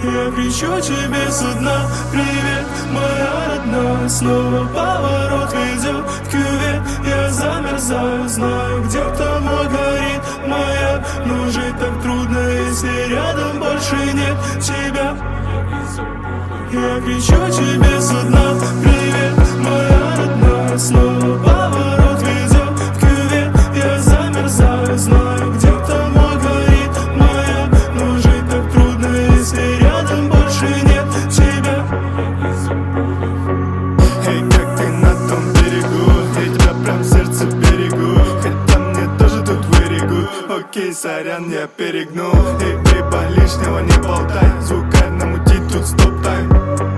Я кричу тебе со дна: привет, моя родная. Снова поворот ведет в кювет. Я замерзаю, знаю, где-то мой горит маяк. Но жить так трудно, если рядом больше нет тебя. Я кричу тебе со дна: привет, моя родная. Снова поворот ведет в кювет. Я замерзаю, знаю, где-то мой горит маяк. Но жить так трудно, если рядом больше нет тебя. Эй, как ты на том берегу? Я тебя прям в сердце берегу. Хотя мне тоже тут вырегут. Окей, сорян, я перегнул. Эй, бейба, лишнего не болтай. Звукай намутить тут стоп-тайм.